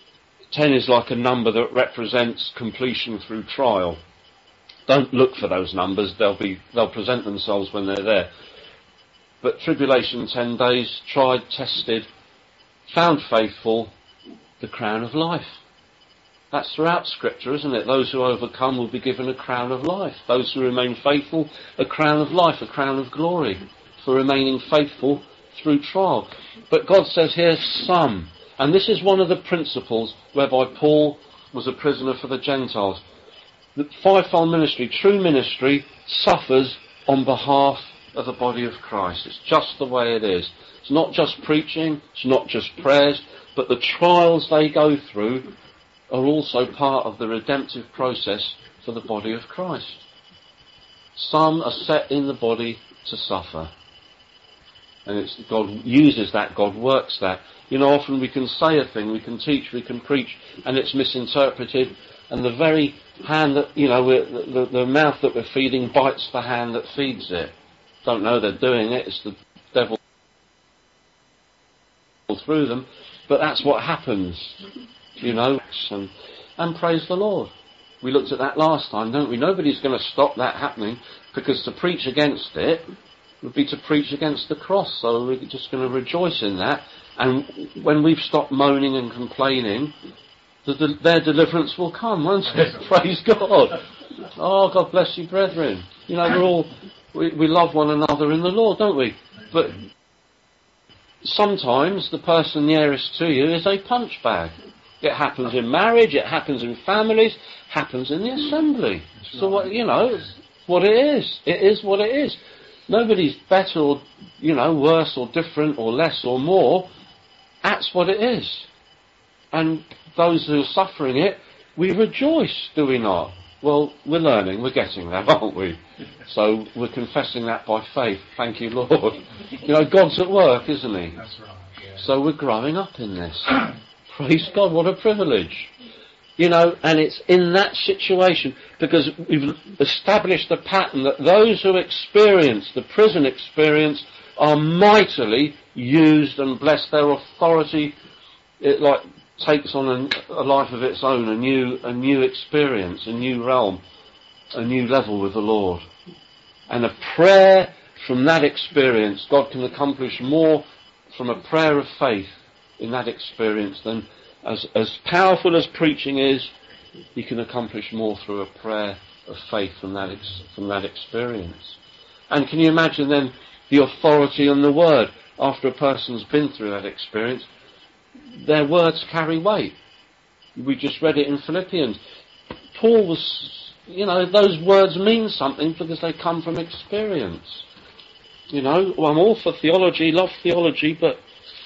ten is like a number that represents completion through trial. Don't look for those numbers, they'll be, they'll present themselves when they're there. But tribulation, ten days, tried, tested, found faithful, the crown of life. That's throughout Scripture, isn't it? Those who overcome will be given a crown of life. Those who remain faithful, a crown of life, a crown of glory for remaining faithful through trial. But God says here, some. And this is one of the principles whereby Paul was a prisoner for the Gentiles. The fivefold ministry, true ministry, suffers on behalf of the body of Christ. It's just the way it is. It's not just preaching, it's not just prayers, but the trials they go through are also part of the redemptive process for the body of Christ. Some are set in the body to suffer. And it's, God uses that, God works that. You know, often we can say a thing, we can teach, we can preach, and it's misinterpreted, and the very hand that, you know, we're, the, the mouth that we're feeding bites the hand that feeds it. Don't know they're doing it, it's the devil through them, but that's what happens, you know, and, and praise the Lord. We looked at that last time, don't we? Nobody's going to stop that happening, because to preach against it would be to preach against the cross, so we're just going to rejoice in that. And when we've stopped moaning and complaining, the, the, their deliverance will come, won't it? Praise God. Oh, God bless you, brethren. You know, we're all, we, we love one another in the Lord, don't we? But sometimes the person nearest to you is a punch bag. It happens in marriage, it happens in families, happens in the assembly. So, what, you know, it's what it is. It is what it is. Nobody's better or, you know, worse or different or less or more. That's what it is. And those who are suffering it, we rejoice, do we not? Well, we're learning, we're getting there, aren't we? So we're confessing that by faith. Thank you, Lord. You know, God's at work, isn't He? That's right. Yeah. So we're growing up in this. Praise God, what a privilege. You know, and it's in that situation, because we've established the pattern that those who experience the prison experience are mightily used and blessed. Their authority, it like takes on a, a life of its own, a new, a new experience, a new realm, a new level with the Lord. And a prayer from that experience, God can accomplish more from a prayer of faith in that experience than as, as powerful as preaching is. He can accomplish more through a prayer of faith from that, ex, from that experience. And can you imagine then the authority on the word after a person's been through that experience? Their words carry weight. We just read it in Philippians. Paul was, you know, those words mean something because they come from experience. You know, well, I'm all for theology, love theology, but,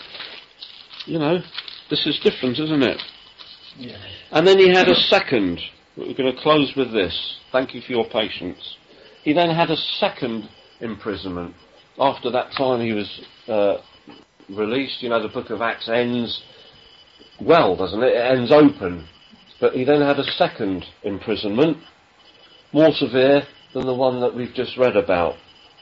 you know, this is different, isn't it? Yeah. And then he had a second. We're going to close with this. Thank you for your patience. He then had a second imprisonment. After that time he was uh, released. You know, the book of Acts ends well, doesn't it? It ends open. But he then had a second imprisonment, more severe than the one that we've just read about.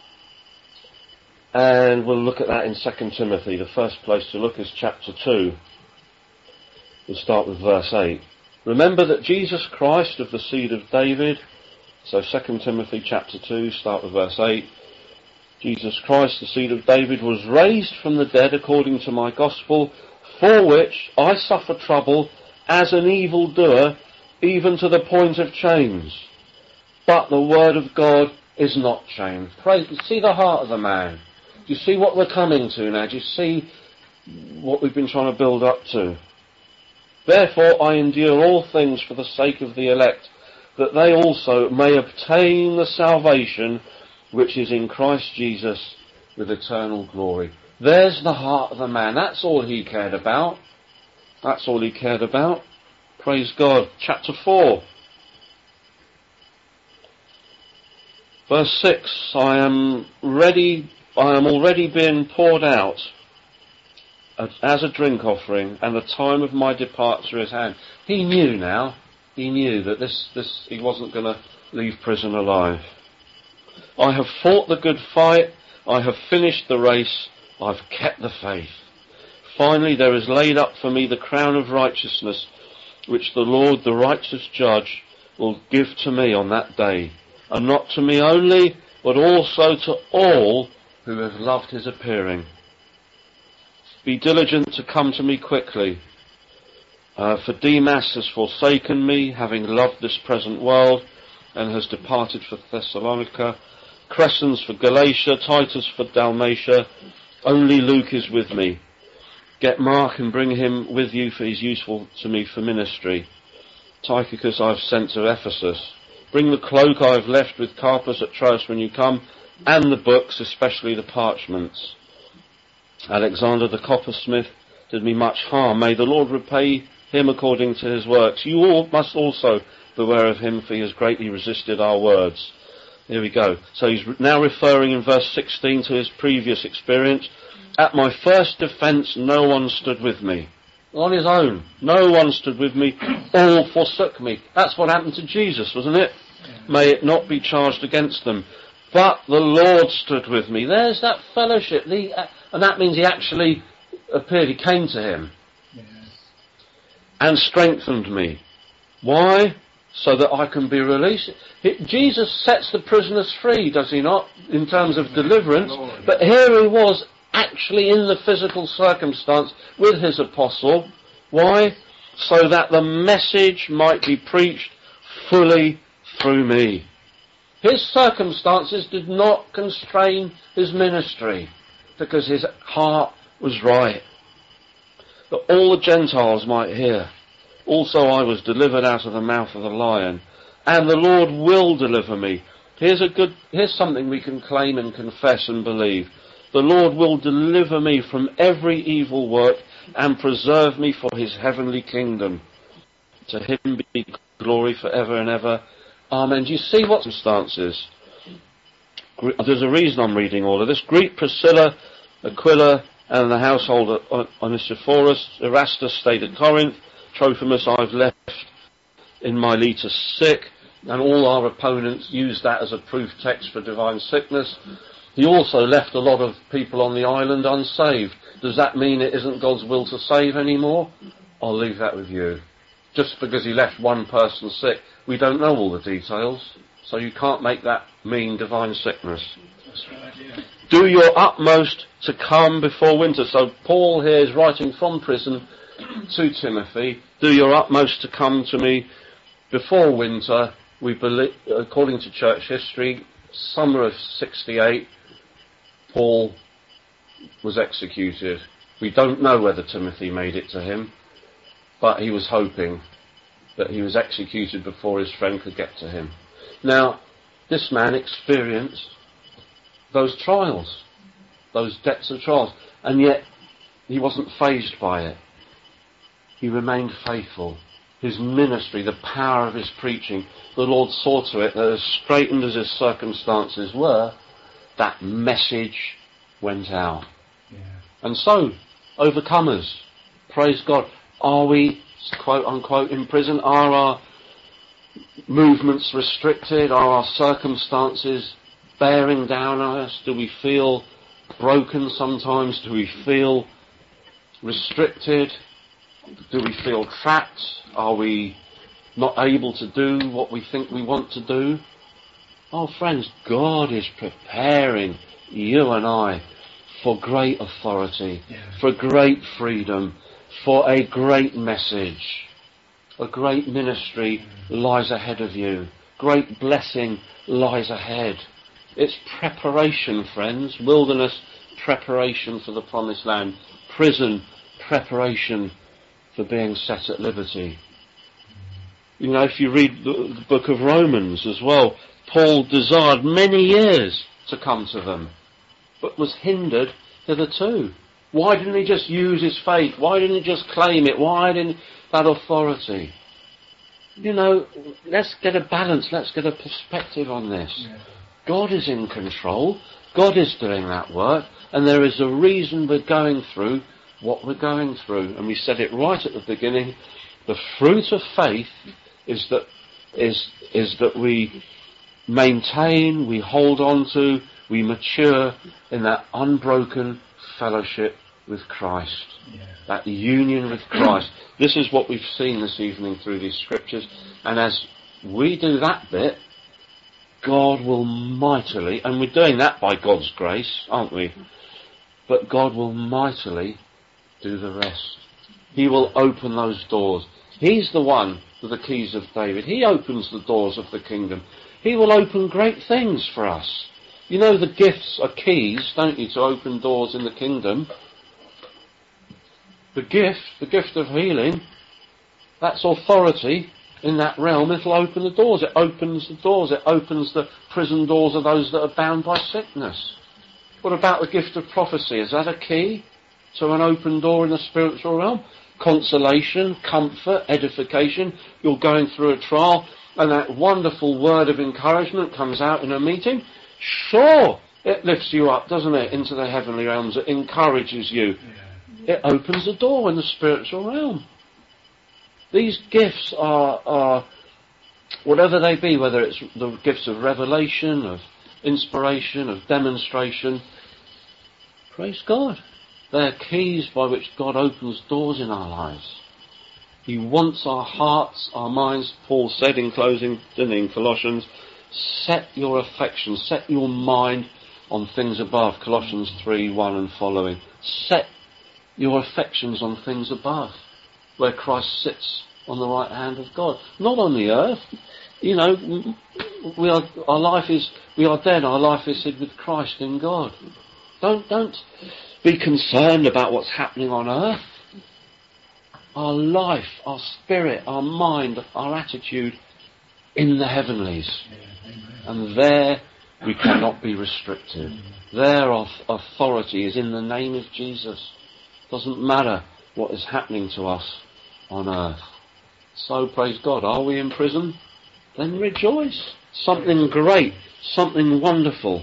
And we'll look at that in Second Timothy. The first place to look is chapter two. We'll start with verse eight. Remember that Jesus Christ of the seed of David, so Second Timothy chapter two, start with verse eight. Jesus Christ, the seed of David, was raised from the dead according to my gospel, for which I suffer trouble as an evildoer, even to the point of chains. But the word of God is not chained. Praise, see the heart of the man. Do you see what we're coming to now? Do you see what we've been trying to build up to? Therefore I endure all things for the sake of the elect, that they also may obtain the salvation which is in Christ Jesus with eternal glory. There's the heart of the man. That's all he cared about. That's all he cared about. Praise God. Chapter four. Verse six. I am ready, I am already being poured out as a drink offering, and the time of my departure is at hand. He knew now. He knew that this, this, he wasn't going to leave prison alive. I have fought the good fight. I have finished the race. I've kept the faith. Finally, there is laid up for me the crown of righteousness, which the Lord, the righteous judge, will give to me on that day, and not to me only, but also to all who have loved his appearing. Be diligent to come to me quickly, uh, for Demas has forsaken me, having loved this present world, and has departed for Thessalonica. Crescens for Galatia, Titus for Dalmatia. Only Luke is with me. Get Mark and bring him with you, for he's useful to me for ministry. Tychicus I have sent to Ephesus. Bring the cloak I have left with Carpus at Troas when you come, and the books, especially the parchments. Alexander the coppersmith did me much harm. May the Lord repay him according to his works. You all must also beware of him, for he has greatly resisted our words. Here we go. So he's now referring in verse sixteen to his previous experience. At my first defence, no one stood with me. On his own. No one stood with me. All forsook me. That's what happened to Jesus, wasn't it? May it not be charged against them. But the Lord stood with me. There's that fellowship. The, uh, and that means he actually appeared. He came to him. Yes. And strengthened me. Why? So that I can be released. It, Jesus sets the prisoners free, does he not? In terms of deliverance. But here he was, actually in the physical circumstance with his apostle. Why? So that the message might be preached fully through me. His circumstances did not constrain his ministry, because his heart was right. That all the Gentiles might hear. Also I was delivered out of the mouth of the lion, and the Lord will deliver me. Here's a good, here's something we can claim and confess and believe. The Lord will deliver me from every evil work and preserve me for his heavenly kingdom. To him be glory forever and ever. Amen. Do you see what circumstances? There's a reason I'm reading all of this. Greet Priscilla, Aquila, and the household of Onesiphorus. Erastus stayed at Corinth. Trophimus I've left in Miletus sick. And all our opponents use that as a proof text for divine sickness. He also left a lot of people on the island unsaved. Does that mean it isn't God's will to save anymore? I'll leave that with you. Just because he left one person sick, we don't know all the details. So you can't make that mean divine sickness. That's right, yeah. Do your utmost to come before winter. So Paul here is writing from prison to Timothy. Do your utmost to come to me before winter. We believe, according to church history, summer of sixty-eight, Paul was executed. We don't know whether Timothy made it to him, but he was hoping that he was executed before his friend could get to him. Now, this man experienced those trials, those depths of trials, and yet he wasn't fazed by it. He remained faithful. His ministry, the power of his preaching, the Lord saw to it that as straitened as his circumstances were, that message went out. Yeah. And so, overcomers, praise God. Are we, quote unquote, in prison? Are our movements restricted? Are our circumstances bearing down on us? Do we feel broken sometimes? Do we feel restricted? Do we feel trapped? Are we not able to do what we think we want to do? Oh, friends, God is preparing you and I for great authority, yeah. for great freedom, for a great message. A great ministry lies ahead of you. Great blessing lies ahead. It's preparation, friends. Wilderness, preparation for the promised land. Prison, preparation for being set at liberty. You know, if you read the, the book of Romans as well, Paul desired many years to come to them, but was hindered hitherto. Why didn't he just use his faith? Why didn't he just claim it? Why didn't that authority? You know, let's get a balance, let's get a perspective on this. Yeah. God is in control, God is doing that work, and there is a reason we're going through what we're going through. And we said it right at the beginning, the fruit of faith is that is is that we maintain, we hold on to, we mature in that unbroken fellowship with Christ. Yeah. That union with Christ. This is what we've seen this evening through these scriptures. And as we do that bit, God will mightily, and we're doing that by God's grace, aren't we? But God will mightily do the rest. He will open those doors. He's the one with the keys of David. He opens the doors of the kingdom. He will open great things for us. You know the gifts are keys, don't you, to open doors in the kingdom. The gift, the gift of healing, that's authority in that realm. It'll open the doors. It opens the doors. It opens the prison doors of those that are bound by sickness. What about the gift of prophecy? Is that a key to an open door in the spiritual realm? Consolation, comfort, edification. You're going through a trial and that wonderful word of encouragement comes out in a meeting. Sure, it lifts you up, doesn't it, into the heavenly realms. It encourages you. It opens the door in the spiritual realm. These gifts are, are, whatever they be, whether it's the gifts of revelation, of inspiration, of demonstration, praise God. They're keys by which God opens doors in our lives. He wants our hearts, our minds, Paul said in closing, didn't he, in Colossians, set your affection, set your mind on things above, Colossians three, one and following. Set your affections on things above, where Christ sits on the right hand of God. Not on the earth. You know, we are, our life is, we are dead, our life is hid with Christ in God. Don't, don't be concerned about what's happening on earth. Our life, our spirit, our mind, our attitude in the heavenlies. And there we cannot be restricted. Their authority is in the name of Jesus. Doesn't matter what is happening to us on earth. So praise God. Are we in prison? Then rejoice. Something great, something wonderful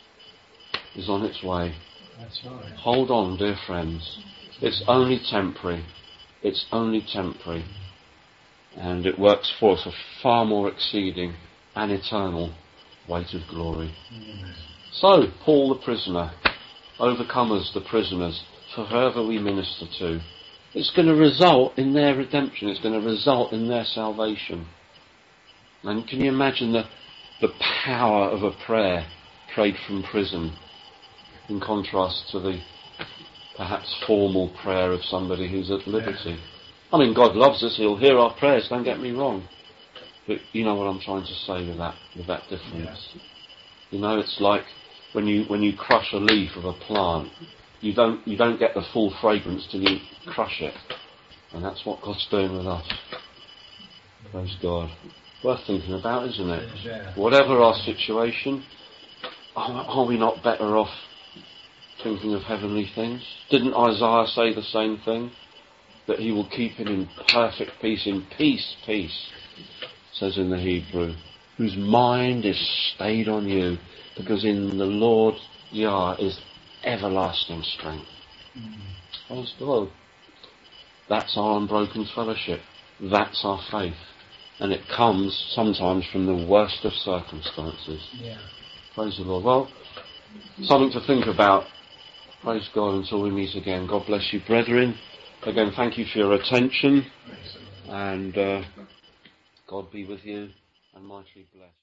is on its way. That's right. Hold on, dear friends. It's only temporary. It's only temporary. And it works for us a far more exceeding and eternal weight of glory. Amen. So, Paul the prisoner, overcomers the prisoners, for whoever we minister to, it's going to result in their redemption. It's going to result in their salvation. And can you imagine the, the power of a prayer prayed from prison in contrast to the perhaps formal prayer of somebody who's at liberty? I mean, God loves us. He'll hear our prayers, don't get me wrong. But you know what I'm trying to say with that, with that difference. You know, it's like when you, when you crush a leaf of a plant, you don't, you don't get the full fragrance till you crush it. And that's what God's doing with us. Praise God. Worth thinking about, isn't it? Yeah. Whatever our situation, are, are we not better off thinking of heavenly things? Didn't Isaiah say the same thing? That he will keep him in perfect peace, in peace, peace, says in the Hebrew, whose mind is stayed on you, because in the Lord Yah is everlasting strength. Mm. Praise God. That's our unbroken fellowship. That's our faith. And it comes sometimes from the worst of circumstances. Yeah. Praise the Lord. Well, something to think about. Praise God until we meet again. God bless you, brethren. Again, thank you for your attention. And uh, God be with you and mightily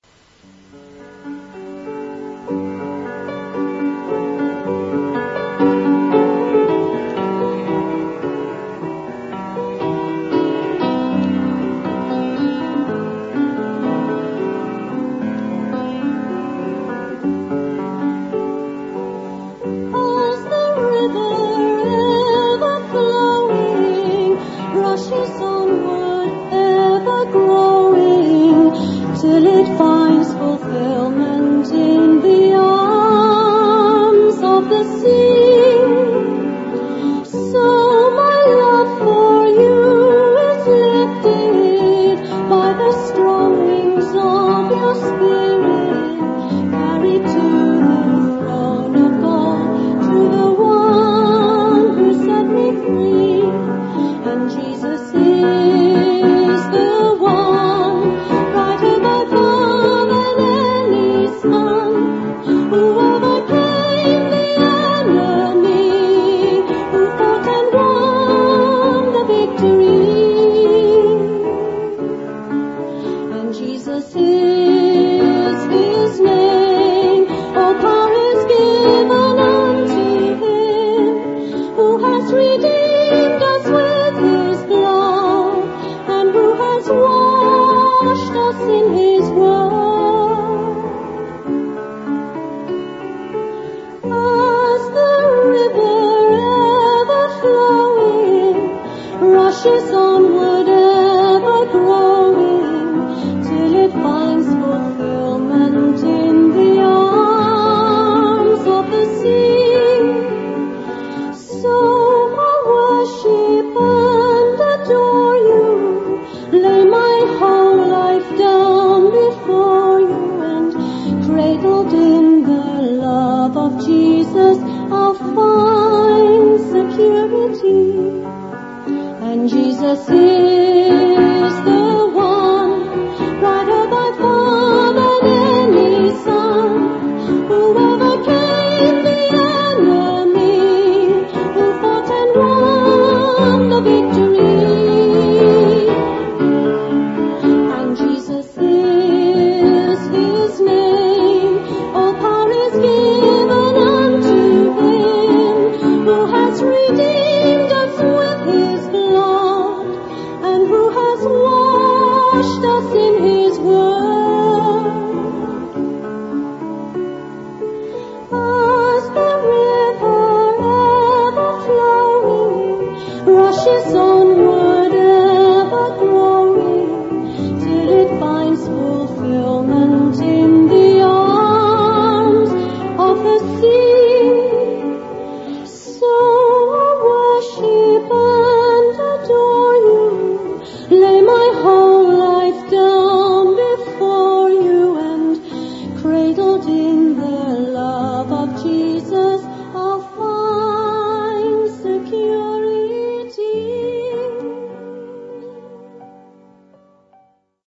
bless. Till it finds fulfillment in the Jesus is his name. All power is given unto him, who has redeemed us with his blood, and who has washed us in his word. As the river ever flowing rushes onward, ever growing, till it finds fulfillment in the arms of the sea. So I worship and adore you, lay my whole life down before you, and cradled in the love of Jesus I'll find security. And Jesus is the one, brighter by far than any sun, who overcame the enemy, who fought and won the victory. And Jesus is his name. All power is given unto him, who has redeemed us with his blood, and who has washed us in his word.